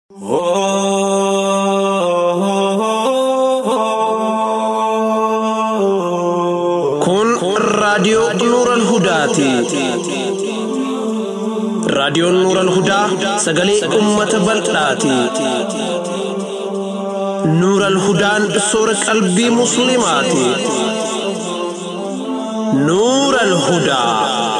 Kun raadiyoo Nuural Hudaati. Raadiyoon Nuural Hudaa sagalee uummata bal'aati. Nuural Hudaan soora qalbii musliimaati. Nuural Hudaa.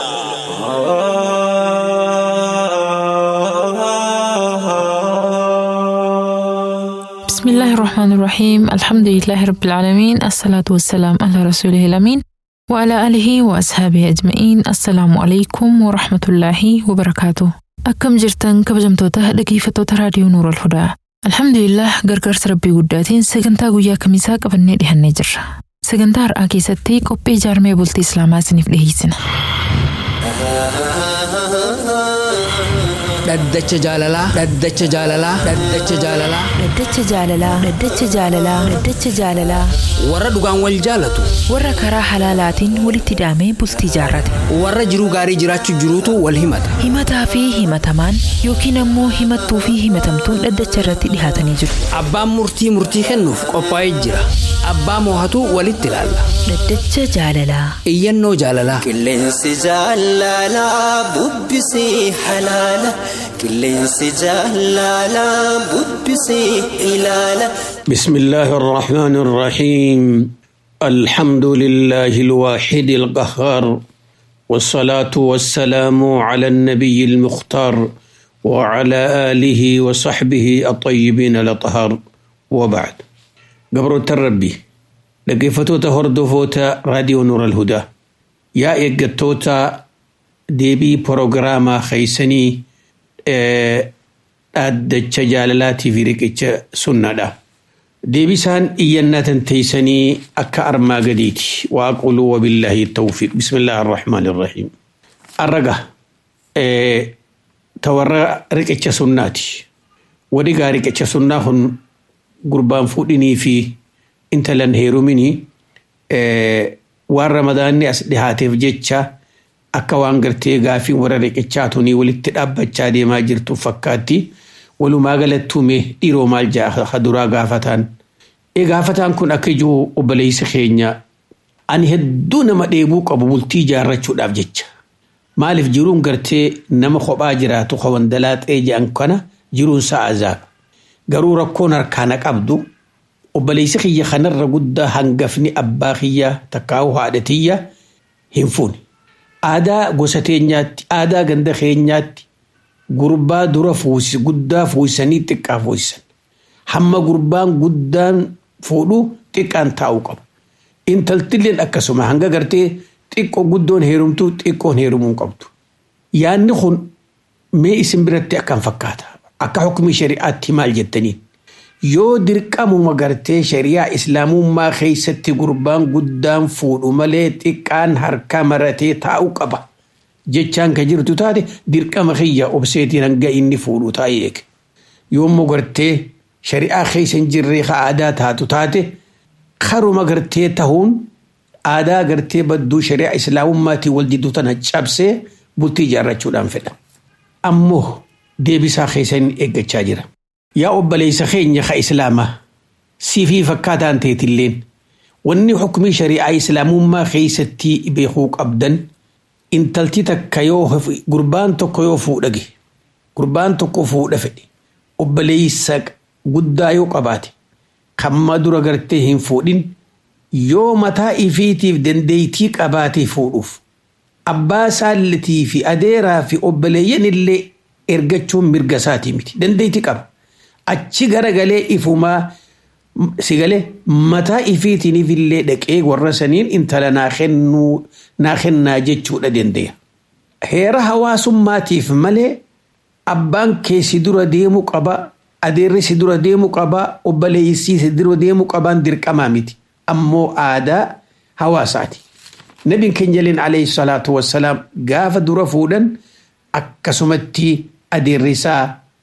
بسم الله الرحمن الرحيم الحمد لله رب العالمين الصلاة والسلام على رسوله الأمين وعلى آله وأصحابه أجمعين. السلام عليكم ورحمة الله وبركاته. أكم جرتن كبجمتوته دقيفتوته راديو نور الهدى. الحمد لله غرغرس ربي قداتين سجنتا قويا كميسا قبلني دهن نجر سجنتا رأكي ستي قبي جارمي بولتي إسلاما سنف دهيسن Daddacha jaalalaa daddacha jaalalaa daddacha jaalalaa daddacha jaalalaa daddacha jaalalaa daddacha jaalalaa warra dhugaan wal jaalatu warra karaa halaalaatiin walitti hidhamee bultii jaarrate warra jiruu gaarii jiraachuu jiruutu wal himata himataa fi himatamaan yookiin ammoo himattuu fi himatamtuun daddacha irratti dhihaatanii jiru. Abbaan murtii kennuuf qophaa'ee jira abbaa moohatu walitti ilaalla daddacha jaalalaa iyyannoo jaalalaa qilleensi jaalalaa bubbisii halaala. قلنس جلالا بدسي إلالا بسم الله الرحمن الرحيم الحمد لله الواحد القهار والصلاة والسلام على النبي المختار وعلى آله وصحبه الطيبين الأطهار وبعد قبر التربي لقفتو تهردو فوتا راديو نور الهدى يا إيقتوتا ديبي بروغراما خيسني addacha jaalalaatiif riqicha sunnaadha. Deebisaan iyyannatan teeysanii akka armaa gadiiti. Waaquluu wabillaahi tawfiiq. Bismillaahi arrahmaani irrahiim. Arraga tawarra riqicha sunnaati. Wadigaa riqicha sunnaa kun gurbaan fuudhinii fi intalan heeruminii waan ramadaanni as dhihaateef jecha akka waan gartee gaafii warra riqichaatuni walitti dhaabbachaa deemaa jirtu fakkaatti walumaa galattuume dhiiroo maal ja'a haduraa gaafataan gaafataan kun akka ijoo obboleessa keenya ani hedduu nama dheebuu qabu bultii jaarrachuudhaaf jecha maaliif jiruun gartee nama kophaa jiraatu qaban dalaaxee jedhan kana jiruun sa'aazaab garuu rakkoon harkaana qabdu obboleessa kiyya kanarra guddaa hangafni abbaa kiyya takkaa'u haadhatiyya hin fuune. Aadaa gosa teenyaatti aadaa ganda keenyaatti gurbaa dura fuusi guddaa fuusanii xiqqaa fuusisan hamma gurbaan guddaan fuudhu xiqqaan taa'uu qabu intaltilleen akkasuma hanga gartee xiqqoo guddoon heerumtu xiqqoon heerumuu qabdu yaanni kun mee isin biratti akkam fakkaata akka hukumii shari'aatti maal jettaniin yoo dirqamuma gartee shari'aa islaamummaa keessatti gurbaan guddaan fuudhu malee xiqqaan harka maratee taa'uu qaba jechaan ka jirtu taate dirqama kiyya obseetiin hanga inni fuudhu taa'ee eege yoommoo gartee shari'aa keessa hin jirree ka aadaa taatu taate karuma gartee tahuun aadaa gartee badduu shari'aa islaamummaatiin wal jidduu tana cabsee bultii jaarrachuudhaan fedha ammoo deebisaa keessa hin eeggachaa jira. Yaa obboleessa keenya ka islaamaa siifii fakkaataan teetilleen wanni hukumii shari'aa islaamummaa keessatti beekuu qabdan intalti takka yoo gurbaan tokko yoo fuudhage gurbaan tokko fuudha fedhe obboleessa guddaa yoo qabaate kamma dura gartee hin fuudhin yoo mataa ifiitiif dandeeytii qabaate fuudhuuf abbaa saallitii fi adeeraa fi obboleeyyan illee ergachuun mirga isaatii miti dandeeytii qaba. Achi garagalee ifumaa sigalee mataa ifiitiniif illee dhaqee warra saniin intala naa kennaa jechuudha dandeenya. Heera hawaasummaatiif malee abbaan kee si dura deemuu qaba adeerri si dura deemuu qaba obboleessi si dura deemuu qabaan dirqamaa miti ammoo aadaa hawaasaati. Nabiin keenya alayhi salaatu wassalaam gaafa dura fuudhan akkasumatti adeerri isaa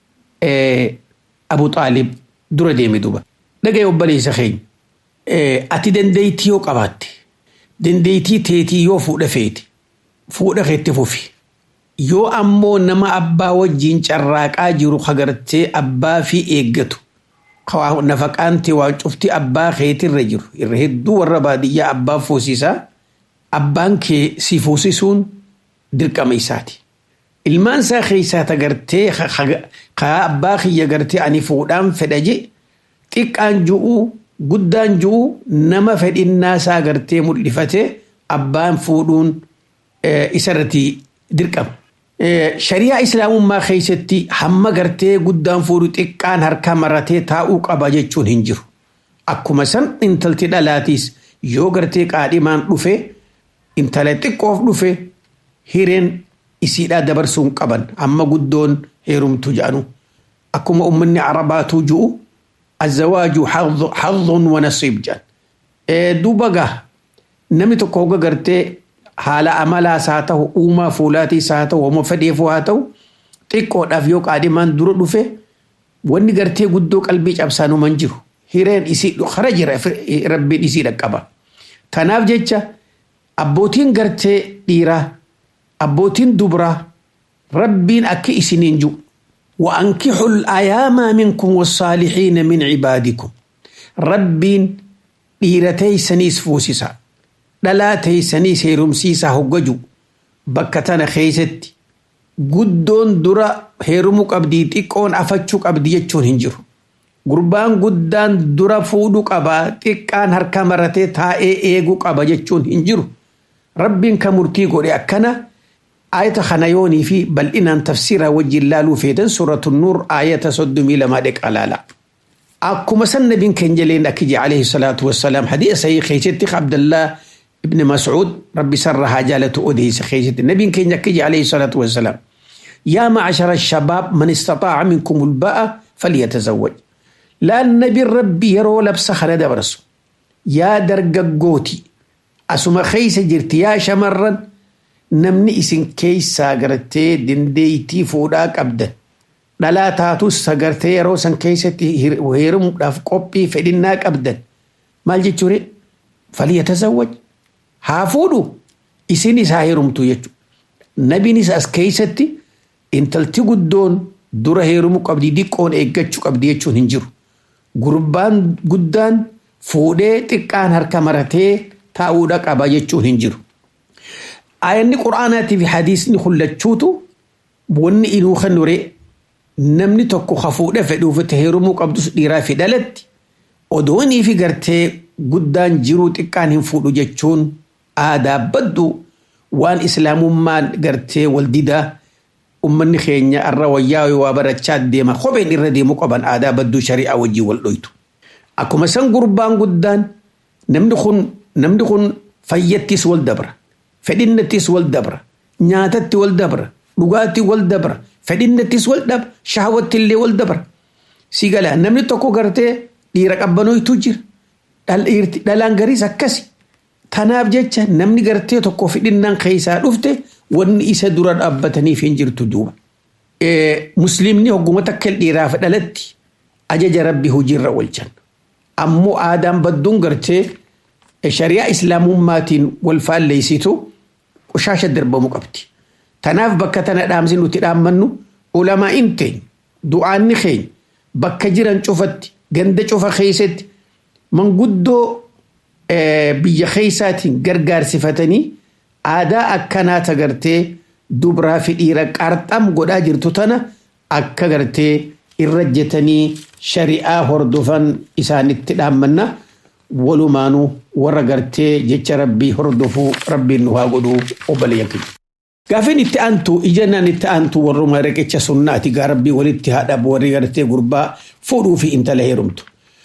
Abu Xaalib dura deeme duba. Dhaga'e obboleessa keenya ati dandeeytii yoo qabaatte dandeeytii teetii yoo fuudha feete fuudha keetti fufi yoo ammoo nama abbaa wajjiin carraaqaa jiru hagartee abbaa fi eeggatu nafaqaanti waan cufti abbaa keetirra jiru irra hedduu warra baadiyyaa abbaa foosisaa abbaan kee si foosisuun dirqama isaati. Ilmaan isaa keessaa tagartee kaa abbaa kiyya gartee ani fuudhaan fedha je xiqqaan ju'uu guddaan ju'uu nama fedhinnaa isaa gartee mul'ifate abbaan fuudhuun isarratti dirqama. Shari'aa islaamummaa keessatti hamma gartee guddaan fuudhu xiqqaan harka maratee taa'uu qaba jechuun hin jiru. Akkuma san intalti dhalaatiis yoo gartee qaadhimaan dhufe intala xiqqoof dhufe hireen isiidhaa dabarsuun qaban amma guddoon heerumtu jedhanu. Akkuma ummanni Arabaatu ju'u azzawaaju hadhun wa nasiib jedhan. Duuba gaa namni tokko hogga gartee haala amalaas haa ta'u uumaa fuulaatiis haa ta'u homo fedheefuu haa ta'u xiqqoodhaaf yoo qaadhimaan dura dhufe wanni gartee guddoo qalbii cabsaanuman jiru hireen isii hara jira rabbiin isii dhaqqaba. Kanaaf jecha abbootiin gartee dhiiraa abbootiin dubraa rabbiin akka isiniin jiru وأنكحوا الأيام منكم والصالحين من عبادكم ربين dhiiratee saniis fuusisa dhalaatee saniis heerumsiisa hoggaju bakka tana keessatti guddoon dura heerumuu qabdii xiqqoon afachuu qabdi jechuun hin jiru. Gurbaan guddaan dura fuudhuu qaba xiqqaan harka maratee taa'ee eeguu qaba jechuun hin jiru. Rabbiin kan murtii godhe akkana ayata kana yoonii fi bal'inaan tafsiraa wajjin laaluu feetan suuratu nuur ayata 32 deqalaala. أكما سن نبي كنجلين أكيد عليه الصلاة والسلام حديث سيد خيشتي عبد الله ابن مسعود ربي سرها جالته أدهي خيشتي نبي كنجا أكيد عليه الصلاة والسلام يا معشر الشباب من استطاع منكم الباء فليتزوج لا النبي ربي يرو لبس خلد برسو يا درق قوتي أسما خيس جرتي يا شمرا نمني إسن كيس ساقرتي دنديتي فوداك أبدا dhalaa taatus sagartee yeroo san keessatti heerumuudhaaf qophii fedhinnaa qabdan maal jechuudha falyatazawwaj haa fuudhu isinis haa heerumtu jechuudha. Nabiinis as keessatti intalti guddoon dura heerumuu qabdi diqqoon eeggachuu qabdi jechuun hin jiru. Gurbaan guddaan fuudhee xiqqaan harka maratee taa'uudha qaba jechuun hin jiru. Ayanni quraanaatii fi hadiisni hullachuutu wanni inuu kan nuree namni tokko hafuudha fedhuufate heerumuu qabdus dhiiraa fi dhalatti odoonii fi gartee guddaan jiruu xiqqaan hin fuudhu jechuun aadaa baddu waan islaamummaan gartee wal didaa ummanni keenya arra wayyaa waa barachaa deema kopheen irra deemu qaban aadaa baddu shari'aa wajjii wal dhoytu. Akkuma san gurbaan guddaan namni kun fayyattis wal dabra fedhinnattis wal dabra nyaatatti wal dabra dhugaatti wal dabra fedhinnattis wal dabra shahawatti illee wal dabra si gala namni tokko gartee dhiira qabbanoytu jira dhalaan gariis akkasi. Tanaaf jecha namni gartee tokko fedhinnaan keessaa dhufte wanni isa dura dhaabbataniif hin jirtu duuba. Musliimni hogguma takka dhiiraaf dhalatti ajaja rabbi hojiirra oolchan ammoo aadaan badduun gartee shari'aa islaamummaatiin wal faalleessitu qoshaasha darbamuu qabdi. Tanaaf bakka tana dhaamsi nuti dhaammannu ulamaa inteenya du'aanni keenya bakka jiran cufatti ganda cufa keessatti manguddoo biyya keessaatiin gargaarsifatanii aadaa akkanaa tagartee dubraa fi dhiira qarxam godhaa jirtu tana akka gartee irra jetanii shari'aa hordofan isaanitti dhaammanna walumaanuu warra gartee jecha rabbii hordofuu rabbiin nu haa godhuu obboleeyyan keenya. Gaafin itti aantu ijannaan itti aantu warruma riqicha sunnaati gaa rabbii walitti haadha warri gartee gurbaa fuudhuu fi intala heerumtu.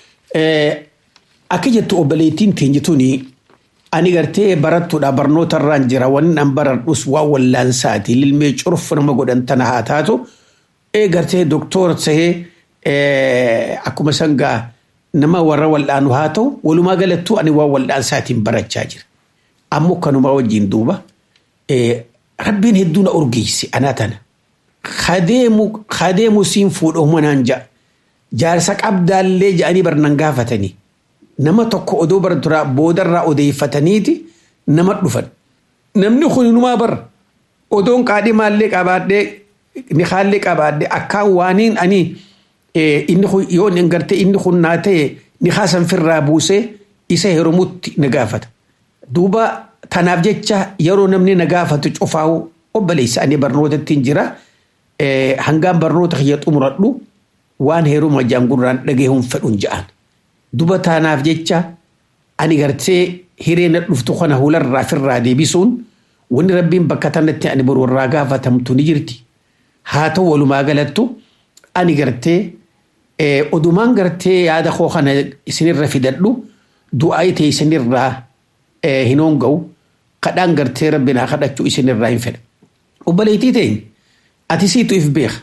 Akka jettu obboleettiin teenyituuni ani gartee barattuudha barnoota irraan jira wanni an baradhus waa wallaansaati lilmee curuf nama godhan tana haa taatu gartee doktora tahee akkuma sangaa nama warra wal'aanu haa ta'u walumaa galattuu ani waa wal'aansaatiin barachaa jira. Ammoo kanuma wajjin duuba rabbiin hedduu na urgeessi anaa tana kadeemu siin fuudhamu naan ja'a jaarsa qabdaallee ja'anii barnan gaafatanii nama tokko odoo boodarraa odeeffataniiti nama dhufan namni kun numaa bar odoon qaadhi maallee qabaadhee ni haallee qabaadhee akka waaniin ani inni yoon hin gartee inni kun naa ta'e ni haasan firraa buusee isa heerumutti na gaafata. Duuba tanaaf jecha yeroo namni na gaafatu cufaa'u obboleessa ani barnootatti hin jira hangaan barnoota kiyya xumuradhu waan heeruma jaangurraan dhageehuun fedhuun ja'an. Duuba tanaaf jecha ani gartee hireena dhuftu kana hularraa firraa deebisuun wanni rabbiin bakka tanatti ani boru warraa gaafatamtu ni jirti. Haa ta'u walumaa galattu ani gartee odumaan gartee yaada koo kana isinirra fidadhu du'aa ta'e isinirraa hin hoonga'u kadhaan gartee rabbinaa kadhachuu isinirraa hin fedha. Obboleettii ta'e ati siitu if beeka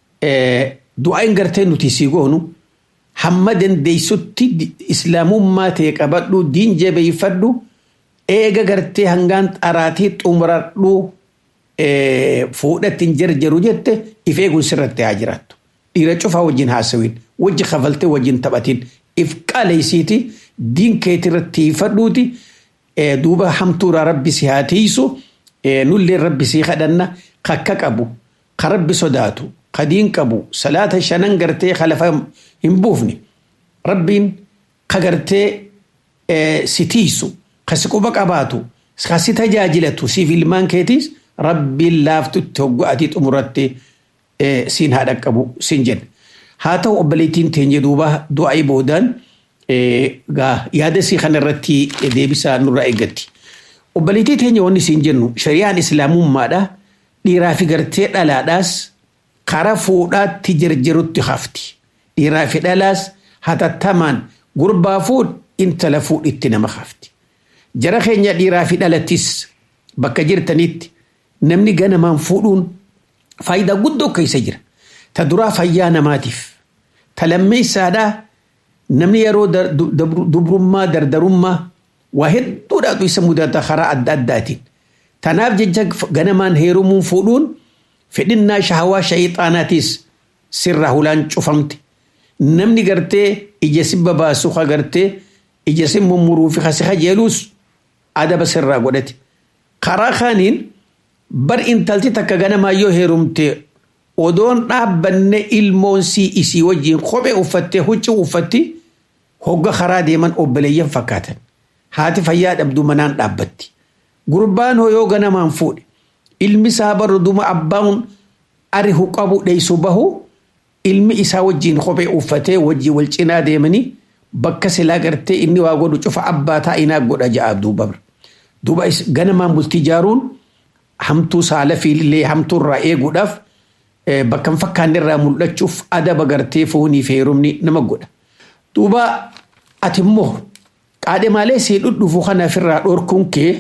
du'aan gartee nuti sii goonu hamma dandeessutti islaamummaa ta'e qabadhu diin jabeeffadhu eega gartee hangaan xaraatii xumuradhu fuudhatti hin jarjaru jette if eeguun sirratti haa jiraattu. Dhiira cufaa wajjin haasawin wajji kafaltee wajjin taphatin if qaleessiiti diin keetirratti fadhuuti duuba hamtuuraa rabbi si haa tiisu nullee rabbi si kadhanna kakka qabu ka rabbi sodaatu ka diin qabu salaata shanan gartee khalafa hin buufne rabbiin ka gartee si tiisu ka si quba qabaatu ka si tajaajilatu siif ilmaan keetiis rabbiin laaftutti hoggo'atii xumuratte siin haadha qabu siin jenna. Haa ta'u obboleettiin teenye duuba du'aa boodaan yaada sii kanarratti deebisaa nurraa eeggatti. Obboleettii teenye wanni siin jennu shari'aan islaamummaadha dhiiraa fi gartee dhalaadhaas karaa fuudhaatti jarjarutti hafti. Dhiiraa fi dhalaas hatattamaan gurbaa fuudh intala fuudhitti nama hafti. Jara keenya dhiiraa fi dhalattis bakka jirtanitti namni ganamaan fuudhuun faayidaa guddoo keessa jira. Ta duraa fayyaa namaatiif. Ta lammeessaadhaa namni yeroo dubrummaa dardarummaa waa hedduudhaatu isa mudata karaa adda addaatiin. Tanaaf jecha ganamaan heerumuun fuudhuun fedhinnaa shahawaa shayixaanaatis sirraa hulaan cufamte. Namni gartee ija sibba baasu ka gartee ija sin mummuruu fi kasi kajeelus adaba sirraa godhate. Karaa kaaniin bar intalti takka ganamaa yoo heerumte odoon dhaabbanne ilmoonsii isii wajjin kophee uffattee huccuu uffatti hogga karaa deeman obboleeyyan fakkaatan. Haati fayyaa dhabdu manaan dhaabbatti. Gurbaan yoo ganamaan fuudhe ilmi isaa barru duma abbaan arihu qabu dheessu bahu ilmi isaa wajjin kophee uffatee wajjin wal cinaa deemanii bakka silaa gartee inni waa godhu cufa abbaa taa'inaa godha ja'a duuba. Duuba ganamaan bultii jaaruun hamtuu saala fiillee hamtuu irraa eeguudhaaf bakka hin fakkaanne irraa mul'achuuf adaba gartee foonii fi heerumni nama godha. Duuba ati immoo qaadhe malee sii dhudhufu kanaaf irraa dhorkuun kee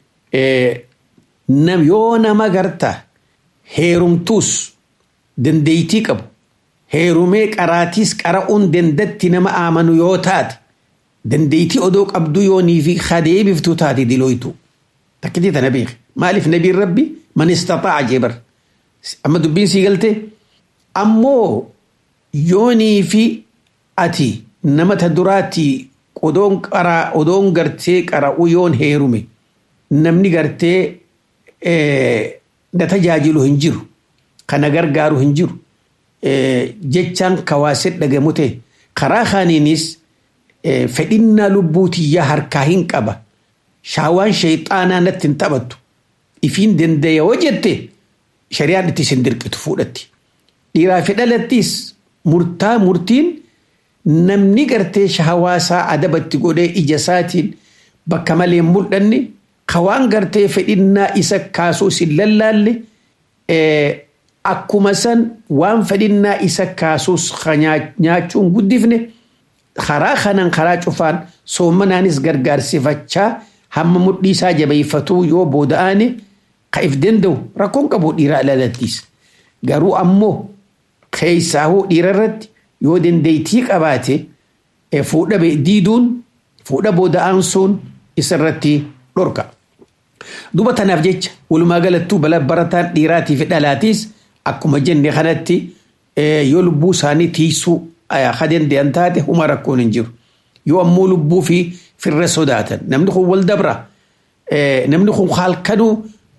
yoo nama garta heerumtuus dandeeytii qabu heerumee qaraatiis qara'uun dandatti nama aamanu yoo taate dandeeytii odoo qabdu yoonii fi kadeebiftuu taate dilooytu. Takkitii tana beeke. Maaliif nabiin rabbi man istaxaa'a jebar. Amma dubbiin sii galte ammoo yoonii fi ati nama ta duraatti odoon gartee qara'u yoon heerume namni gartee na tajaajilu hin jiru kana gargaaru hin jiru jechaan kawaaset dhagamute karaa kaaniinis fedhinnaa lubbuutiyyaa harkaa hin qaba shaawaan shayxaanaa natti hin taphattu ifiin danda'e yoo jette shari'aan itti sin dirqitu fuudhatti. Dhiiraa fi dhalattis murtiin namni gartee shahawaasaa adabatti godhee ija isaatiin bakka malee mul'anne kawaan gartee fedhinnaa isa kaasuu sin lallaalle akkuma san waan fedhinnaa isa kaasuus nyaachuun guddifne karaa kanaan karaa cufaan soomanaanis gargaarsifachaa hamma mudhii isaa jabeeffatuu yoo booda'aane ka if danda'u rakkoon qabu dhiiraa dhalattis. Garuu ammoo keessaahuu dhiira irratti yoo dandeeytii qabaate fuudha diiduun fuudha booda'aan sun isarratti dhorka. Duba tanaaf jecha walumaa galattuu bala barataan dhiiraatii fi dhalaatis akkuma jenne kanatti yoo lubbuu isaanii tiisuu ka danda'an taate huma rakkoon hin jiru. Yoo ammoo lubbuu fi firra sodaatan namni kun wal dabra namni kun halkanuu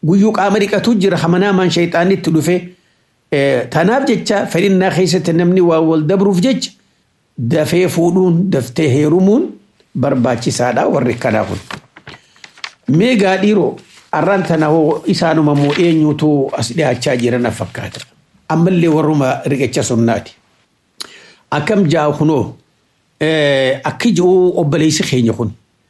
guyyuu qaama dhiqatu jira hamanaamaan shayxaanitti dhufe tanaaf jecha fedhinnaa keessatti namni waa wal dabruuf jecha dafee fuudhuun daftee heerumuun barbaachisaadha warri kanaa kun. Meegaa dhiiroo arraan tana hoo isaanuma moo eenyutu as dhiyaachaa jiran fakkaata. Ammallee warruma riqicha sunnaati. Akkam jaa kunoo akki ji'uu obboleessi keenya kun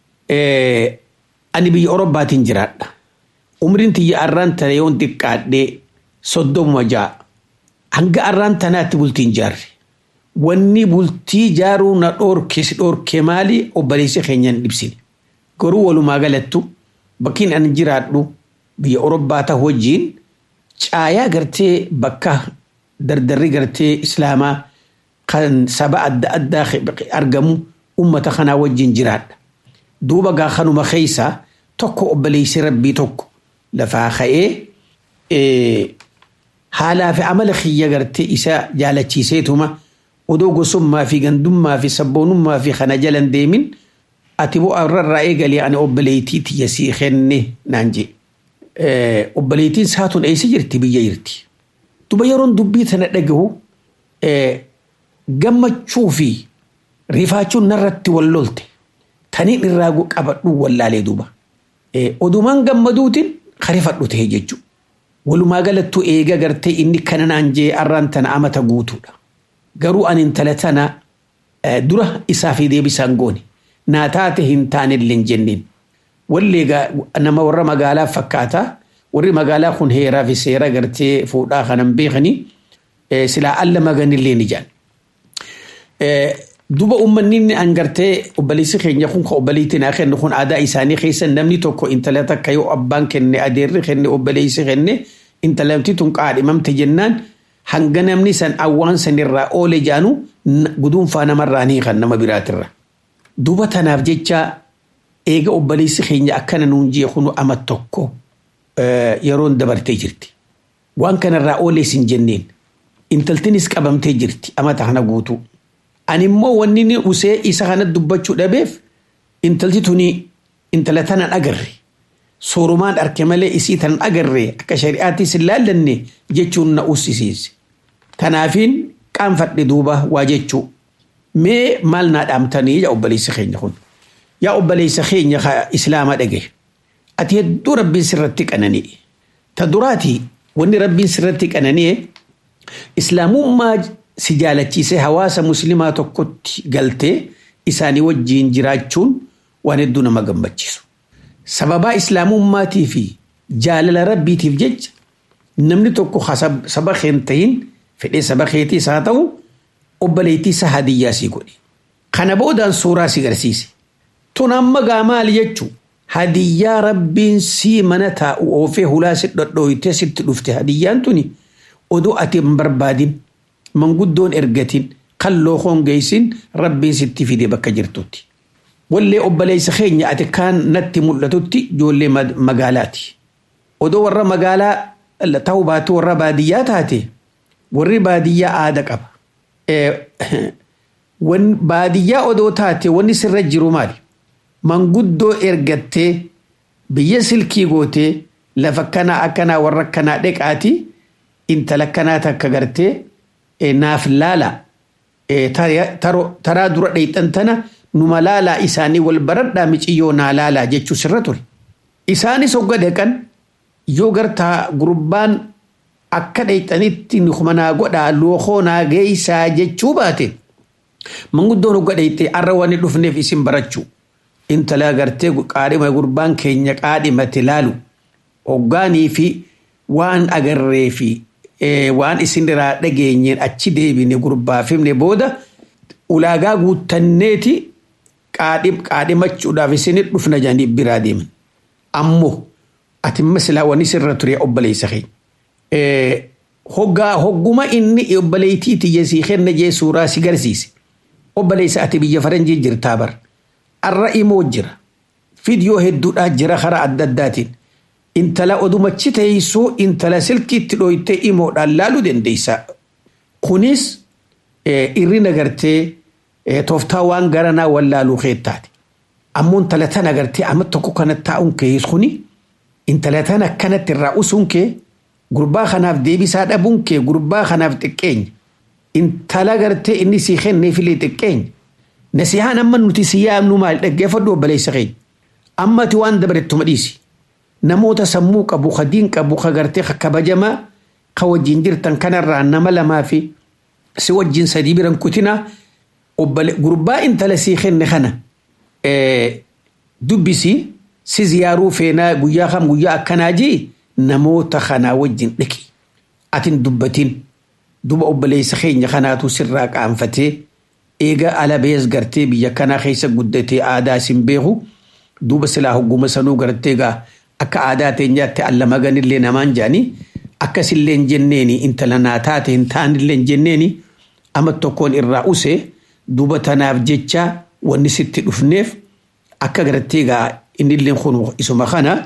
ani biyya Orobbaatiin jiraadha. Umriin tiyya arraan tana yoon xiqqaadhee 36 hanga arraan tanaatti bultiin jaarre. Wanni bultii jaaruu na dhorke maali obboleessi keenyan dhibsine. Garuu walumaa galattu bakkiin ani jiraadhu biyya Orobbaa ta'u wajjin caayaa gartee bakka dardarri gartee Islaamaa kan saba adda addaa argamu ummata kanaa wajjin jiraadha. Duuba gaa kanuma keeysaa tokko obboleessi rabbii tokko lafaa ka'ee haalaa fi amala kiyya gartee isa jaalachiiseetuma odoo gosummaa fi gandummaa fi sabboonummaa fi kana jalan deemin ati bu'aa irraa eegalee ani obboleettii tiyya sii kenne naan jee. Obboleettiin saatun eessa jirti biyya jirti. Duba yeroon dubbii tana dhagahu gammachuu fi rifaachuun narratti wal lolte taniin irraa qabadhu wallaalee duuba. Odumaan gammaduutiin karifadhu ta'e jechuudha. Walumaa galattuu eega gartee inni kana naan jee arraan tana amata guutuudha. Garuu ani intala tana dura isaa fi deebisaan goone naa taate hin taanillee hin jenneen. Wallee nama warra magaalaa fakkaata warri magaalaa kun heeraa fi seera gartee fuudhaa kanan beekanii silaa alla maganillee ni jaan. Duba uummanni an gartee obboleessi keenya kun ka obboleettiin haa kennu kun aadaa isaanii keessa namni tokko intala takka yoo abbaan kenne adeerri kenne obboleessi kenne intalamti tun qaadhimamte jennaan hanga namni san awwaan sanirraa oole jaanu guduunfaa namarraa ni kan nama biraatirra. Duba tanaaf jecha eega obboleessi keenya akkana nuun jee kunu ama tokko yeroon dabartee jirti. Waan kanarraa oolees hin jenneen intaltinis qabamtee jirti amata kana guutuu. Ani immoo wanni ni usee isa kana dubbachuu dhabeef intalti tuni intala tanan agarre soorumaan arke malee isii tanan agarre akka shari'aattis hin laallanne jechuun na ussisiise. Tanaafiin qaanfadhe duuba waa jechuu mee maal naa dhaamtanii yaa obboleessa keenya kun. Yaa obboleessa keenya islaamaa dhagaye ati hedduu rabbiin sirratti qananii ta duraati wanni rabbiin sirratti qananii islaamummaa si jaalachiisee hawaasa muslimaa tokkotti galtee isaanii wajjiin jiraachuun waan hedduu nama gammachiisu. Sababaa islaamummaatii fi jaalala rabbiitiif jecha namni tokko saba keen tahin fedhee saba keetiis haa ta'u obboleettii isa hadiyyaa sii godhe. Kana boodaan suuraa si garsiise. Tun amma gaa maali jechuu hadiyyaa rabbiin sii mana taa'u oofee hulaa si dhodhooytee sitti dhufte hadiyyaan tuni odoo ati hin barbaadin manguddoon ergatin kan lookoon geessin rabbiin sitti fide bakka jirtutti. Wallee obboleessa keenya ati kaan natti mul'atutti ijoollee magaalaati. Odoo warra magaalaa ta'uu baatu warra baadiyyaa taate warri baadiyyaa aada qaba. Baadiyyaa odoo taate wanni sirra jiru maali? Manguddoo ergattee biyya silkii gootee lafa kanaa akkanaa warra akkanaa dheqaati intala kanaa takka gartee naaf laala taraa dura dheeyxan tana numa laalaa isaanii wal baradhaa miciyyoo naa laalaa jechuu sirra ture. Isaanis hogga deeqan yoo gartaa gurbaan akka dheeyxanitti nukumanaa godhaa lookoo naa geeysaa jechuu baate manguddoon hogga dheeyxee arra waan dhufneef isin barachuu intala gartee qaadhima gurbaan keenya qaadhimate laalu hoggaanii fi waan agarree fi waan isin irraa dhageenyeen achi deebine gurbaafimne booda ulaagaa guuttanneeti qaadhimachuudhaaf isin dhufna jedhanii biraa deeman. Ammoo ati masilaa waan isirra ture obboleessa keenya. Hogguma inni obboleettii tiyya sii kenna jee suuraa si garsiise. Obboleessa ati biyya faranjii jirtaa bar. Arra imoo jira. Fiidiyoo hedduudhaa jira karaa adda addaatiin. Intala odumachi teessoo intala silkiitti dhooytee imoodhaan laaluu dandeessa. Kunis irrina gartee tooftaa waan garanaa wal laaluu keettaati. Ammoo intala tana gartee amma tokko kana taa'uun keessa kuni intalatan akkanatti irraa usuun kee gurbaa kanaaf deebisaa dhabuun kee gurbaa kanaaf xiqqeenya intala gartee inni sii kenneefillee xiqqeenya nasihaan amma nuti si yaamnu maal dhaggeeffadhu obboleessa keenya ammati waan dabarettuma dhiisi namoota sammuu qabu kadiin qabu kagartee kabajamaa ka wajjin jirtan kanarraa nama lamaa fi si wajjin sadii biran kutina gurbaa intala sii kenne kana dubbisi si ziyaaruu feenaa guyyaa kam guyyaa akkanaa jii namoota kanaa wajjin dhaqi atin dubbatin duba obboleessa keenya kanaatu sirraa qaanfatee eega alabees gartee biyya kanaa keessa guddatee aadaa sin beeku duba silaa hogguma sanuu gartee gaa akka aadaa teenyaatti allama ganillee namaan jaanii akkasillee hin jenneeni intala naa taate hin taanillee hin jenneeni amma tokkoon irraa use duba tanaaf jecha wanni sitti dhufneef akka gartee gaa innillee kun isuma kana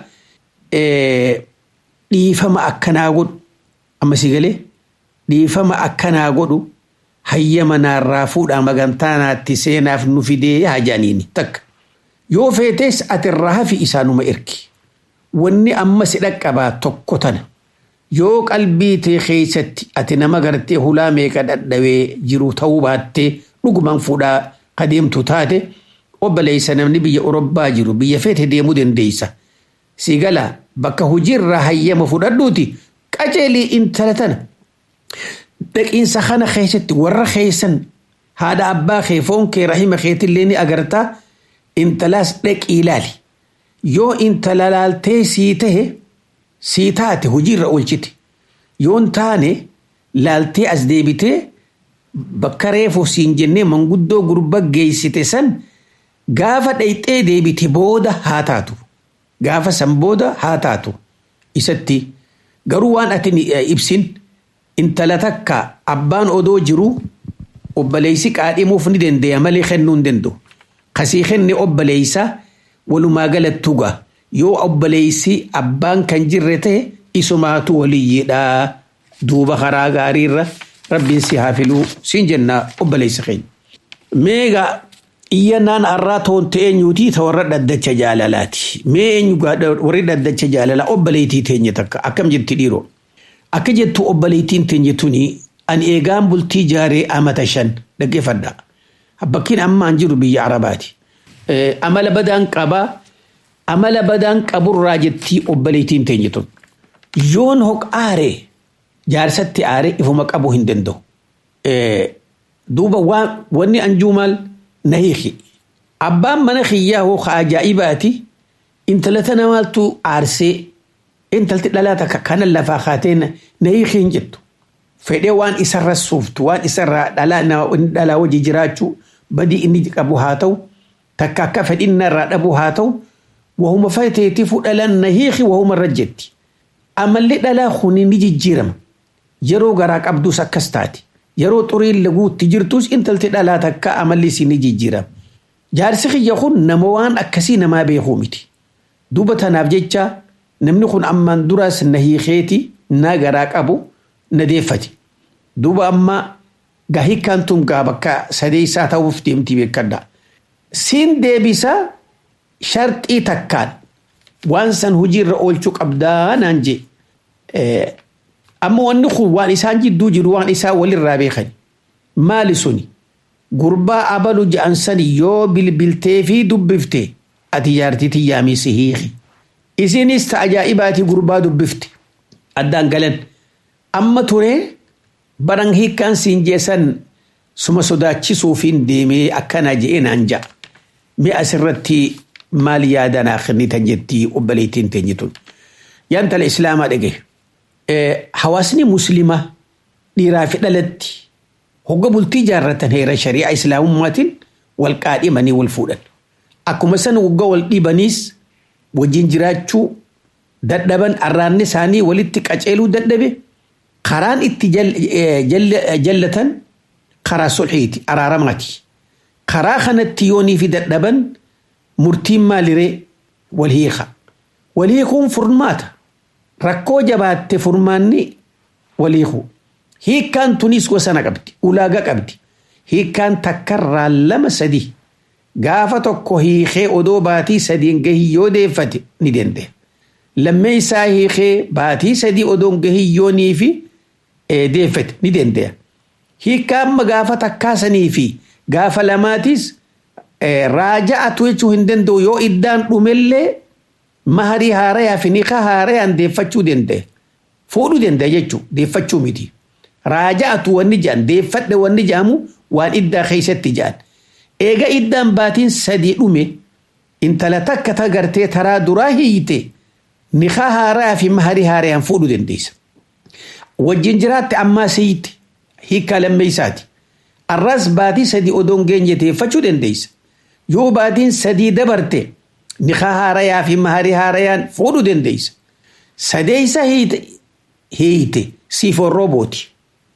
dhiifama akkanaa godhu amma si galee dhiifama akkanaa godhu hayyama naarraa fuudhaa magantaanaatti seenaaf nu fidee hajaaniini takka yoo feetes ati irraa hafi isaanuma erki wanni amma si dhaqqabaa tokko tana yoo qalbii tee keessatti ati nama gartee hulaa meeqa dhadhawee jiru ta'uu baattee dhugumaan fuudhaa kadeemtu taate obboleessa namni biyya Orobbaa jiru biyya feete deemuu dandeessa si gala bakka hojiirraa hayyama fudhadhuuti qajeelii intala tana daqiinsa kana keessatti warra keessan haadha abbaa kee foon kee rahima keetillee ni agartaa intalaas dhaqii ilaali yoo intala laaltee sii taate hojiirra oolchite yoon taane laaltee as deebitee bakka reefu siin jennee manguddoo gurba geessite san gaafa dhayxee deebite booda haa taatu gaafa san booda haa taatu isatti garuu waan ati ibsin intala takka abbaan odoo jiru obboleessi qaadhimuuf ni dandeenya malee kennuu hin danda'u kasii kenne obboleessa walumaa galattuga yoo obboleessi abbaan kan jirre ta'e isumaatu waliyyiidha duuba karaa gaariirra rabbiin si haa filuu siin jenna obboleessi keenya meega iyyannaan arraa toon ta'eenyuutii ta warra dhaddacha jaalalaati mee eenyu warri dhaddacha jaalala obboleettii teenye takka akkam jetti dhiiroo akka jettu obboleettiin teenye tuni an eegaan bultii jaaree amata 5 dhaggeeffadha bakkiin ammaan jiru biyya Arabaati amala badaan qaburraa jettii obboleettiin teenye tun yoon hoqaare jaarsatti aare ifuma qabu hin danda'u duuba wanni anjuumaal nahiiki abbaan mana khiyyaa hoo ajaa'ibaati intalata namaaltu aarsee intalti dhalaata kana lafaa kaateen nahiiki hin jettu fedhee waan isarra suuftu waan isarra dhalaa wajji jiraachuu badii inni qabu haa ta'u takka akka fedhinna irraa dhabu haa ta'u wahuma fateetii fudhalan nahiiki wahuma rajjetti amalli dhalaa kuni ni jijjiirama yeroo garaa qabdus akkas taati yeroo xuriin laguutti jirtus intalti dhalaa takka amalli si ni jijjiirama jaarsi kiyya kun nama waan akkasii namaa beekuu miti duuba tanaaf jecha namni kun ammaan duraas nahiikeeti na garaa qabu na deeffate duuba amma gahiikkaan tun gaa bakka sadeessaa ta'uuf deemtii beekadha siin deebisaa sharxii takkaan waan san hojiirra oolchuu qabdaa naan je amma wanni kun waan isaan jidduu jiru waan isaa walirraa beekan maali suni gurbaa abalu ja'an sani yoo bilbiltee fi dubbifte ati jaartii tiyyaamii si hiiki isinis ta ajaa'ibaati gurbaa dubbifte addaan galan amma ture baran hiikkaan siin jeesan suma sodaachisuufiin deemee akkana je'ee naan ja'a mee asirratti maal yaadanaa kennitan jettii obboleettiin teenyitun yaa tala islaamaa dhage hawaasni muslima dhiiraa fi dhalatti hogga bultii jaarratan heera shari'aa islaamummaatiin wal qaadhimanii wal fuudhan akkuma san hogga wal dhiibaniis wajjin jiraachuu dadhaban arraanni isaanii walitti qaceeluu dadhabe karaan itti jallatan karaa sulhiiti araaramaati karaa kanatti yoonii fi dadhaban murtiin maaliree wal hiikuun furmaata rakkoo jabaatte furmaanni wal hiiku hiikkaan tunis gosana qabdi ulaagaa qabdi hiikkaan takkarraa 2-3 gaafa tokko hiikee odoo baatii 3 gahii yoo deeffate ni danda'e لما يساهي باتي سدي أدون جهيوني في ديفت ندندي هي كام مغافة كاسني في غافة لماتيس راجعة ويشو هندندو يو إدان رملي مهري هاريا في نيخا هاريا ديفتشو دندي فورو دندي يجو ديفتشو ميدي راجعة ونجان ديفت ونجامو وان إدا خيست تجان إيغا إدان باتين سدي أمي انت لتك تغرتي ترى دراهيتي نيخا هاريا في مهري هاريا فورو دنديس والجنجرات أما سيتي هي كلام ميساتي الراس باتي سدي أدون جنجتي فتشو دنديس يو باتين سدي دبرتي نخاها ريا في مهارها ريان فورو دنديس سديسا هيتي سي فور روبوتي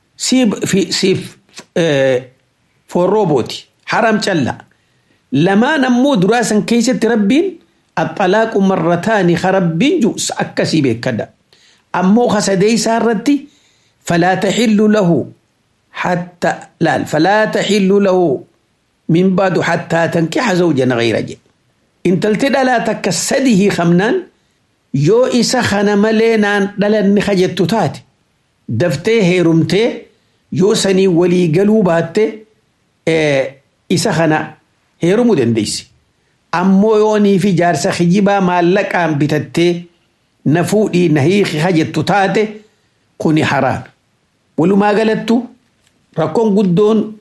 سيف فور روبوتي حرام چلا لما نمو دراسا كيسة ربين الطلاق مرتان خربين جو سأكسي بكدا أمو خسديسا رتي فلا تحل له حتى لا فلا تحل له من بعد حتى تنكح زوجا غير جي إن تلتدى لا تكسده خمنان يو إسا خنملينان دلن خجت تاتي دفتي هيرمتي يو سني ولي قلوباتي إسا خنا هيرمو دنديسي أمو يوني في جارسة خجيبا مالك عم بتتي نفودي نهيخ خجت تاتي قوني حرام ولو ما قلتو ركون قدون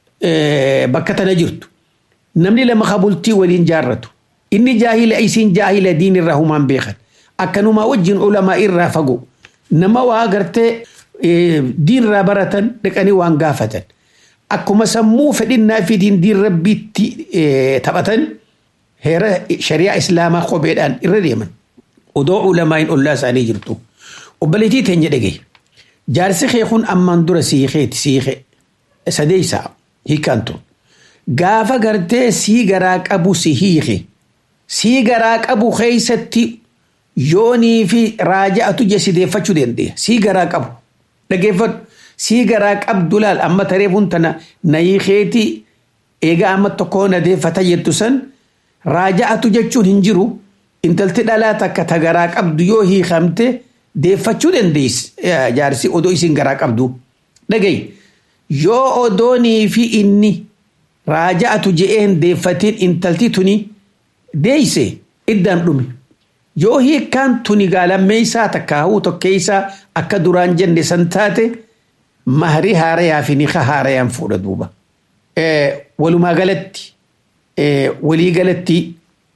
بكتنا جرتو نمني لما خبلتي ولين جارتو إني جاهل أيسين جاهل دين الرحمن بيخن أكنو ما وجن علماء الرافقو نما واغرت دين رابرة لكني وانقافة أكو ما سمو فدين في دين ربي تبتن هيرا شريعة إسلام خبيران إرديما ودو علماء الله سعني جرتو وبلتي تنجدقي جارسي خيخون أمان دور سيخي سديسا هي كانتو غافا غرتي سيغراك أبو سيخي سيغراك أبو خيستي يوني في راجعة جسدي فتشو دي سيغراك أبو لقيفت سيغراك أبدولال أما تريفون تنا نيخيتي إيغا أما تكون دي فتجتو سن راجعة جتشو هنجرو انتلت دالاتك تغراك أبدو يوهي خمتي دي فتشو ديس جارسي أدو إسين غراك أبدو لقي يو أدوني في إني راجعت جئين ديفتين انتلتي توني ديسي إدان رومي يو هي كان توني قالا ميسا تكاهو تكيسا أكا دوران جن سنتاتي مهري هاريا في نخا هاريا فورا دوبا ولو ما قالتي ولي قالتي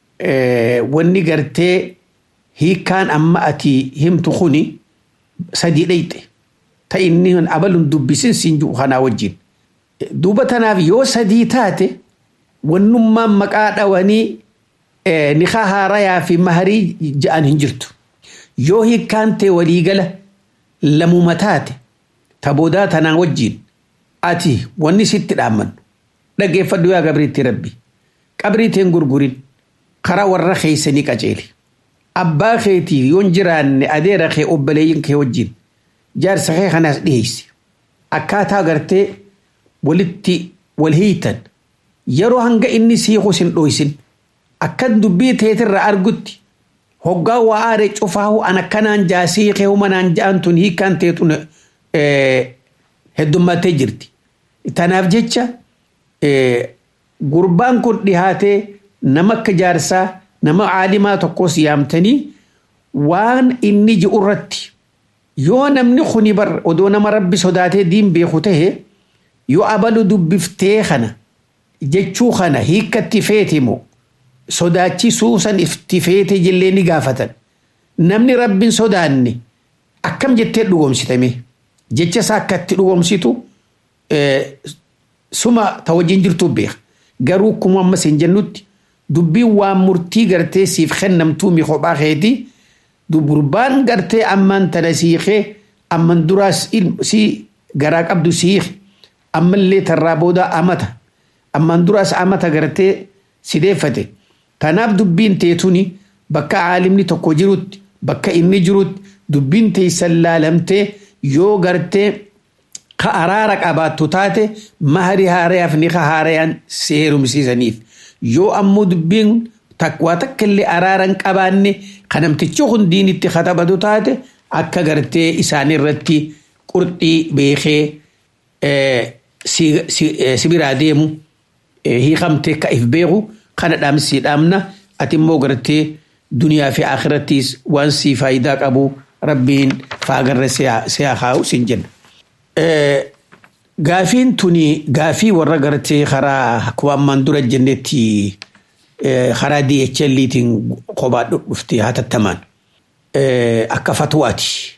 واني قرتي هي كان أما أتي هم تخوني سدي ليتي تا إنهن أبلن دبسين سنجو خانا وجين دوبتنا في يو سدي تاتي ونما مقادا وني نخاها ريا في مهري جان هنجرتو يو هي كانتي وليقلة لمومتاتي تبوداتنا وجين آتي وني ست الأمن لقي فدو يا قبريتي ربي قبريتي نقرقرين قرا ورخي سنيك أجيلي أبا خيتي ينجران أدير خي أبليين كي وجين جار صحيح ناس ديس أكاتا غرتي ولتي والهيتن يرو هنگا إني سيخو سن دويسن أكاد دبيت هيتر أرغتي هقا وآري شفاهو أنا كنان جاسيخي ومنان جانتون هي كان تيتون هدو ما تجرتي تناف جيتشا قربان كنت ديهاتي نمك جارسا نما عالما تقوس يامتني وان إني جئرتي يو نمني خوني بر ودو نما ربي صداتي دين بيخوته يو أبلو دبفتي خنا جيتشو خنا هيك اتفيتي مو صداتي سوسا افتفيتي جليني قافة نمني ربي صداني أكم جتت لغم ستمي جيتشا ساكت لغم ستو سما توجين جرتو بيخ قروكم ومسين جنوت دبي وامرتي قرتي سيف خنم تومي خوبا خيتي دبربان قرتي أمان تنسيخي أمان دراس سي قراك عبدو سيخ أمان اللي ترابودا أمتا أمان دراس أمتا قرتي سيديفتي تناب دبين تيتوني بكا عالمني تقو جروت بكا إني جروت دبين تي سلالمتي يو قرتي قرارك أبات تاتي مهري هاريا فنيخ هاريان سيرو مسيسانيف يو أمو دبين takwaa takka illee araaran qabaanne kanamtichi hundiin itti katabatu taate akka gartee isaan irratti qurxii beekee sibiraa deemu hiikamtee ka if beeku kana dhaamsii dhaamna ati immoo gartee duniyaa fi akhirattis waan sii faayidaa qabu rabbiin faagarre siyaa kaa'u sin jenna. Gaafiin tuni gaafii warra gartee karaa akkuma ammaan dura jennetti karaa DHLtiin kophaa dhuftee hatattamaan akka fatwaati.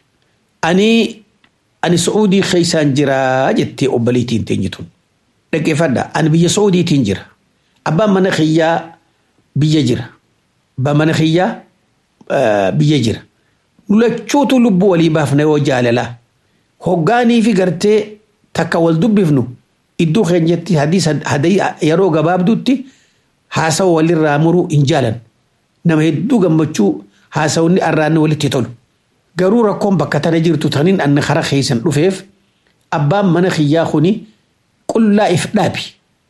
Ani Saudi keessaan jira jettee obbaliitiin teenyituun. Dhaggeeffadha ani biyya Saudiitiin jira. Abbaan mana kiyyaa biyya jira. Abbaan mana kiyyaa biyya jira. Lulachuutu lubbuu walii baafna yoo jaalalaa. Hoggaanii fi gartee takka wal dubbifnu iddoo keenyatti yeroo gabaabduutti haasawa walirraa muruu hin jaalan. Nama hedduu gammachuu haasawni arraanni walitti tolu. Garuu rakkoon bakka tana jirtu taniin anna karaa keessan dhufeef abbaan mana kiyyaa kuni qullaa if dhaabi.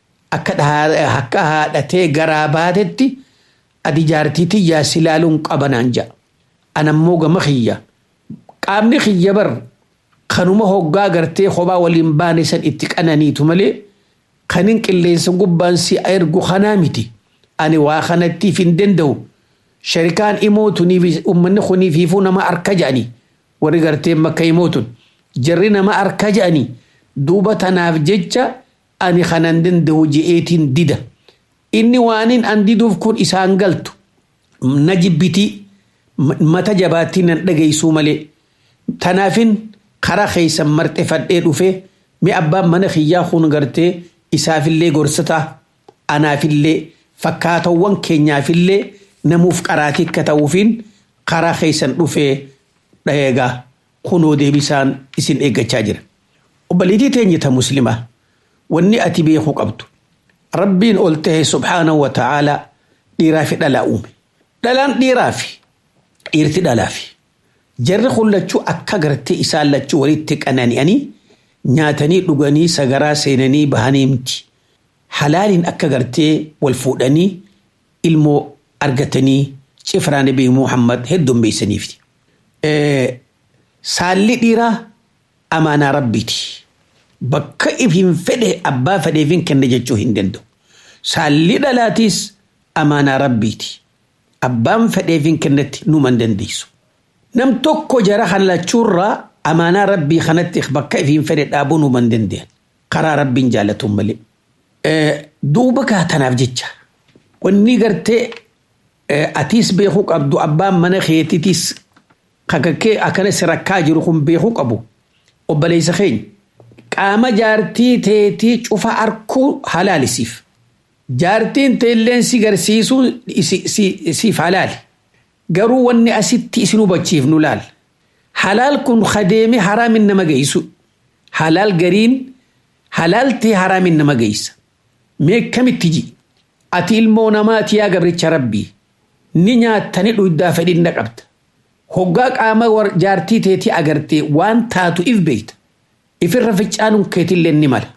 Akka haadhatee garaa baatetti adi jaartiitii yaasi laaluun qabanaan ja'a. Anammoo gama kiyya. Qaamni kiyya bar kanuma hoggaa gartee kophaa waliin baane san itti qananiitu malee kanin qilleensa gubbaan si ergu kanaa miti. Ani waa kanattiif hin danda'u. Sharikaan imootunii ummanni kunii fiifuu nama arka jedhanii warri gartee makka imootun jarri nama arka jedhanii duuba tanaaf jecha ani kanan danda'u je'eetiin dida. Inni waanin an diduuf kun isaan galtu na jibbitii mata jabaattii nan dhageessuu malee. Tanaafin karaa keessan marxefadhee dhufee mi abbaan mana kiyyaa kun gartee isaafillee gorsataa anaafillee fakkaatawwan keenyaafillee namuuf qaraatii akka ta'uufiin karaa keessan dhufee dhaeegaa kunoo deebisaan isin eeggachaa jira. Obbaliitii teenyita muslimaa wanni ati beekuu qabdu. Rabbiin ol ta'e subhaanahu wa ta'aalaa dhiiraa fi dhalaa uume. Dhalaan dhiiraa fi dhiirti dhalaa fi. Jarri kullachuu akka gartee isaan lachuu walitti qanani'anii nyaatanii dhuganii sagaraa seenanii bahanii miti. Halaaliin akka gartee wal fuudhanii ilmoo argatanii cifraa nabii Muhammad heddummeessaniif. Saalli dhiiraa amaanaa rabbiiti. Bakka ifin fedhe abbaa fedheefin kenne jechuu hin danda'u. Saalli dhalaatiis amaanaa rabbiiti. Abbaan fedheefin kennetti numan dandeessu. Nam tokko jara kan lachuurraa amaanaa rabbii kanatti bakka ifin fedhe dhaabuu numan danda'an. Karaa rabbiin jaallatuun malee. Duuba kaatanaaf jecha. Wanni gartee atiis beekuu qabdu abbaan mana keetitis kakakkee akkana sirakkaa jiru kun beekuu qabu. Obboleessa keenya. Qaama jaartii teetii cufa arkuu halaalisiif. Jaartiin teelleen si garsiisuu siif halaali. Garuu wanni asitti isin hubachiif nu laal. Halaal kun kadeeme haraamin nama geessu. Halaal gariin halaal ta'e haraamin nama geessa. Mee kamitti ji? Ati ilmoo namaati yaa gabricha rabbii. Ni nyaatani dhuddaa fedhinna qabda. Hoggaa qaama jaartii teetii agartee waan taatu if beeyta. Ifirra ficcaanuun keetillee ni mala.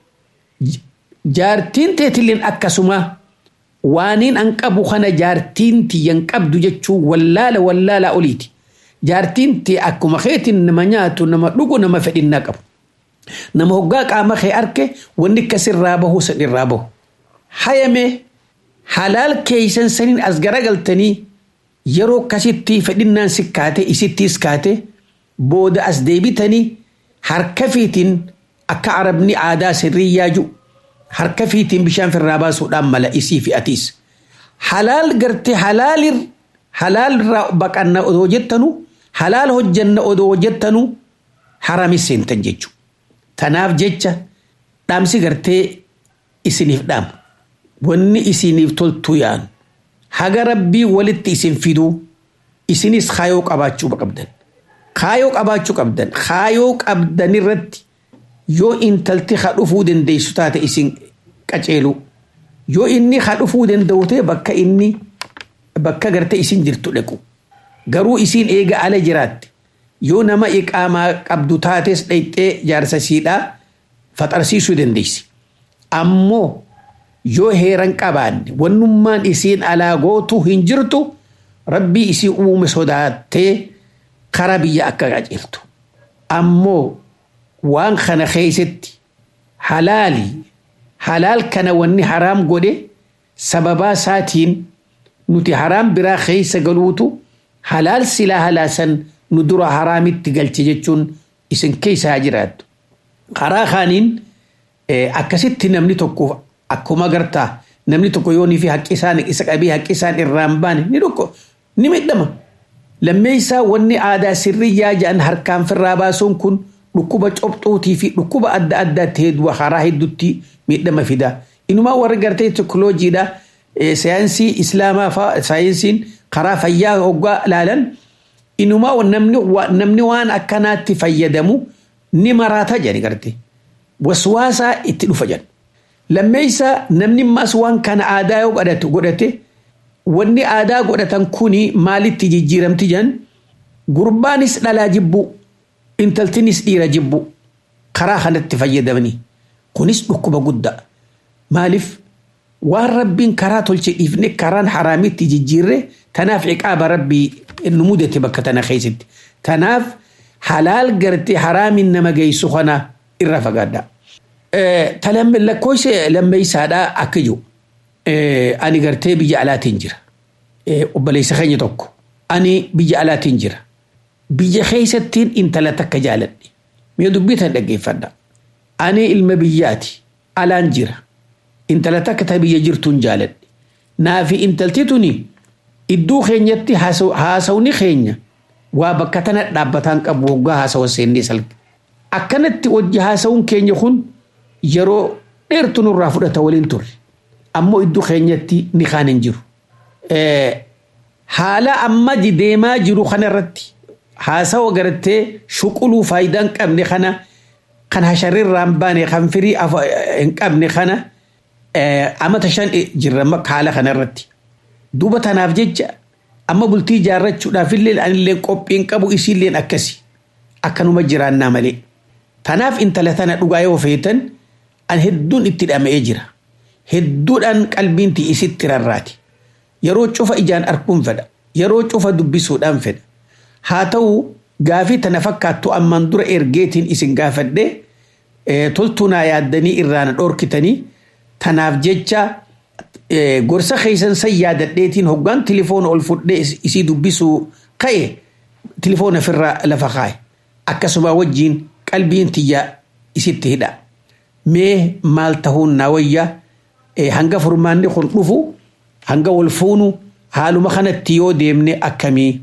Jaartiin teetilleen akkasuma waaniin an qabu kana jaartiin tiyyan qabdu jechuun wallaala oliiti. Jaartiin tee akkuma keetiin nama nyaatu nama dhugu nama fedhinnaa qabu. Nama hoggaa qaama kee arke wanni akkasirraa bahu sadirraa bahu. Hayame halaal keeysan saniin as garagaltanii yeroo akkasitti fedhinnaan sikkaate isittiis kaate booda as deebitanii harka fiitiin akka arabni aadaa sirrii yaaju harka fiitiin bishaan firraa baasuudhaan mala isii fi atiis. Halaal gartee halaal baqanna odoo jettanu halaal hojjanna odoo jettanu haramis seentan jechuudha. Tanaaf jecha dhaamsi gartee isiniif dhaamu. Wanni isiniif toltu yaan haga rabbii walitti isin fiduu isinis kaayoo qabaachuu qabdan. Kaayoo qabaachuu qabdan. Kaayoo qabdan irratti yoo intalti dhufuu dandeessu taate isin qaceelu. Yoo inni dhufuu danda'u ta'e bakka gartee isin jirtu dhaqu. Garuu isin eega ala jiraatte yoo nama iqaamaa qabdu taates dhayxee jaarsa siidhaa faxarsiisuu dandeessi. Ammoo yoo heeran qabaanne wannummaan isiin alaa gootu hin jirtu rabbii isii uume sodaattee kara biyya akka qajeeltu. Ammoo waan kana keessatti halaal kana wanni haraam godhe sababaa isaatiin nuti haraam biraa keessa galuutu halaal silaa halaasan nu dura haraamitti galche jechuun isin keessaa jiraattu. Karaa kaaniin akkasitti namni tokko akkuma gartaa namni tokko yoonii fi haqqi isaan isa qabee haqqi isaan irraan baane ni miidhama. Lammeessaa wanni aadaa sirriyyaa jedhan harkaan firraa baasuun kun dhukkuba cobxuutii fi dhukkuba adda addaatti hedduu karaa hedduutti miidhama fida. Inumaa warri gartee teekinooloojiidha saayinsii islaamaa fa'aa saayinsiin karaa fayyaa hoggaa ilaalan inumaa namni waan akkanaatti fayyadamu ni maraata jedhe gartee waswaasaa itti dhufa jedhu. Lammeessaa namni mas waan kana aadaa yoo godhate wanni aadaa godhatan kuni maalitti jijjiiramti jedhan gurbaanis dhalaa jibbu intaltinis dhiira jibbu karaa kanatti fayyadamanii kunis dhukkuba guddaa. Maaliif waan rabbiin karaa tolche dhiifne karaan haraamitti jijjiirre tanaaf ciqaaba rabbii nu mudate bakka tana keessatti. Tanaaf halaal gartee haraamin nama geessu kana irra fagaadha. Lakkoofsa lammeessaadhaa akka jiru. Ani gartee biyya alaatiin jira. Obboleessa keenya tokko. Ani biyya alaatiin jira. Biyya keessattiin intala takka jaaladhe. Mee dubbitan dhaggeeffadha. Ani ilma biyyaati. Alaan jira. Intala takka ta biyya jirtuun jaaladhe. Naafi intalti tuni iddoo keenyatti haasawni keenya waa bakka tana dhaabbataan qabu waggaa haasawa seennee salge. Akkanatti wajji haasawuun keenya kun yeroo dheertu nurraa fudhata waliin turre. Ammoo iddoo keenyatti ni kaan hin jiru. Haala amma deemaa jiru kanarratti haasawa gartee shuquluu faayidaan qabne kana kan hasharirraan baane kan firii hin qabne kana amata 5 jirra haala kanarratti. Duuba tanaaf jecha amma bultii ijaarrachuudhaaf illee anillee qophiin qabu isiillee akkasi akkanuma jiraannaa malee. Tanaaf intala tana dhugaa yoo feetan an hedduun itti dhama'ee jira. Hedduudhaan qalbiinti isitti rarraati. Yeroo cufa ijaan arkuun fedha. Yeroo cufa dubbisuudhaan fedha. Haa ta'u gaafii tana fakkaattu ammaan dura ergeetiin isin gaafadhe toltunaa yaaddanii irraana dhorkitanii tanaaf jecha gorsa keessan san yaadadheetiin hoggaan tilifoona ol fudhee isii dubbisuu ka'e tilifoona firraa lafa kaa'e. Akkasuma wajjiin qalbiin tiyya isitti hidha. Mee maal ta'uun naa wayyaa hanga furmaanni kun dhufu hanga wal fuunu haaluma kanatti yoo deemne akkamii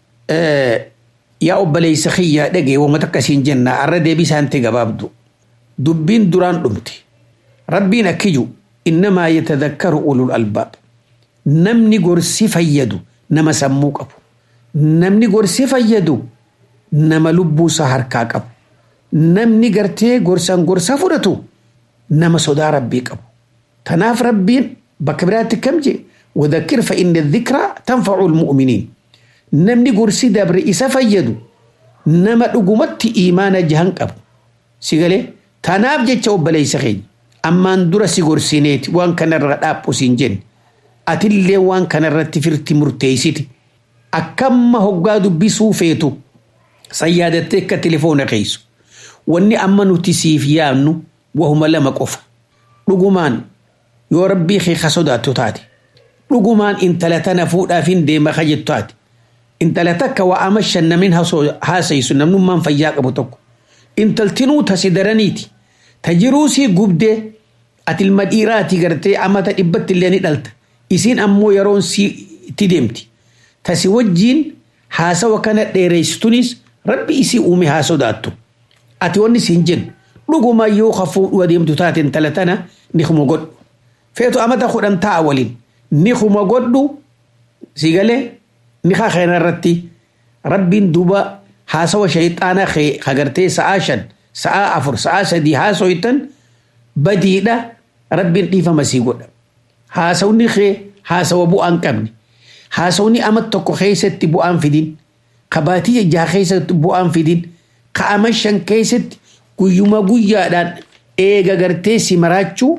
yaa obboleessa kiyya dhagee wama takkasiin jenna arra deebisaanti gabaabdu dubbiin duraan dhumte rabbiin akkiju innamaa yatadakkaru ulul albaab namni gorsi fayyadu nama sammuu qabu namni gorsi fayyadu nama lubbuusa harkaa qabu namni gartee gorsa fudhatu nama sodaa rabbii qabu. Tanaaf rabbiin bakka biraatti kam je wadhakkir fa inna dhikra tanfa'u almu'minin namni gorsi dabre isa fayyadu nama dhugumatti iimaana jahan qabu. Sigalee tanaaf jecha obboleessa keenya ammaan dura si gorsineeti waan kanarra dhaabbu siin jenne atillee waan kanarratti firti murteessiti akkamma hoggaa dubbisuu feetu sayyaadattee akka tilifoona keessu wanni amma nuti siif yaannu wahuma lama qofa dhugumaan yoo rabbii kee sodaattu taate dhugumaan intala tana fuudhaaf hin deema jettu taate intala takka waa ama shannamin haasaysu namnummaan fayyaa qabu tokko intaltinuu tasidaraniiti tajiruusii gubdee ati ilma dhiiraati gartee amata 100 illee ni dhalta isiin ammoo yeroon si itti deemti tasi wajjiin haasawa kana dheereystunis rabbi isii uume haa sodaattu ati wanni siin jennu dhuguma yoo fuudhuu adeemtu taate intala tana ni kuma godhu feetu amata 10 ta'a waliin ni kuma godhu sigalee ni khayna irratti rabbiin duba haasawa shayxaana khagartee sa'a 5 sa'a 4 sa'a 3 haasoytan badiidha rabbiin dhiifama sii godha haasawni haasawa bu'aan qabni haasawni amat tokko keessatti bu'aan fidin kabaatii jaha keessatti bu'aan fidin ka'ama 5 keessatti guyyuma guyyaadhaan eega gartee si maraachuu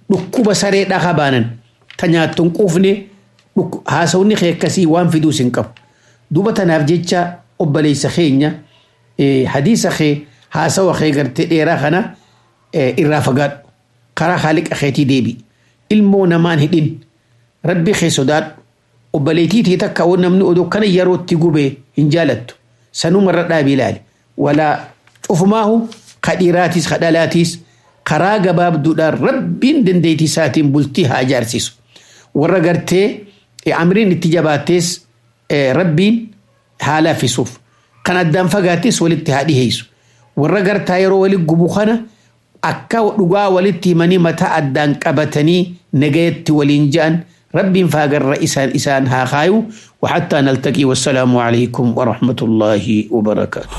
dhukkuba sareedhaa kabaanan ta nyaattu hin quufne haasawni kee akkasii waan fiduus hin qabu. Duuba tanaaf jecha obboleessa keenya hadiisa kee haasawa kee gartee dheeraa kana irraa fagaadhu. Karaa haaliqa keetii deebi. Ilmoo namaan hidhin. Rabbi kee sodaadhu. Obboleettii takka namni odoo kana yerootti gubee hin jaalattu. Sanuma irra dhaabii ilaali. Walaa cufumaahu kadhiiraatis kadhalaatis karaa gabaabduudhaan rabbiin dandeettii isaatiin bultii haa ijaarsisu. Warra gartee amriin itti jabaattees rabbiin haa laaffisuuf. Kan addaan fagaattis walitti haa dhiheessu. Warra gartaa yeroo walitti gubu kana akka dhugaa walitti himanii mataa addaan qabatanii nagayatti waliin ja'an ربي فاقر إسان هاخايو وحتى نلتقي والسلام عليكم ورحمة الله وبركاته.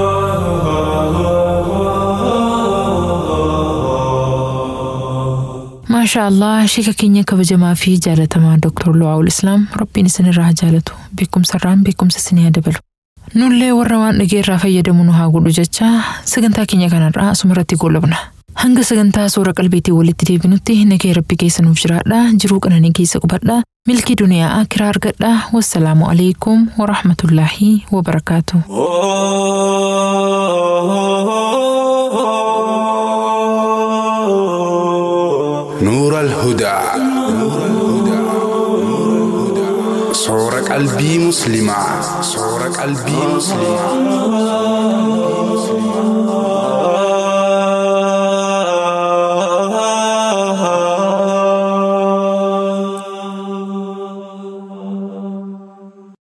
ما شاء الله شيكا كينيا كبجما في جالة مع دكتور لواء الإسلام ربي نسن الراه جالته بكم سران بكم سسنيا دبلو نولي وروان نجير رافا يدمونو هاقو لجاچا سغنتا كينيا كان الراه سمرتي قولبنا hanga sagantaa suura qalbiitii walitti deebinutti nagee rabbi keessanuuf jiraadha jiruu qananii keessa qubadha milkii duniyaa akiraa argadha wassalaamu alaikum warahmatullaahi wabarakaatuh. نور الهدى صورة قلبي مسلمة صورة قلبي مسلمة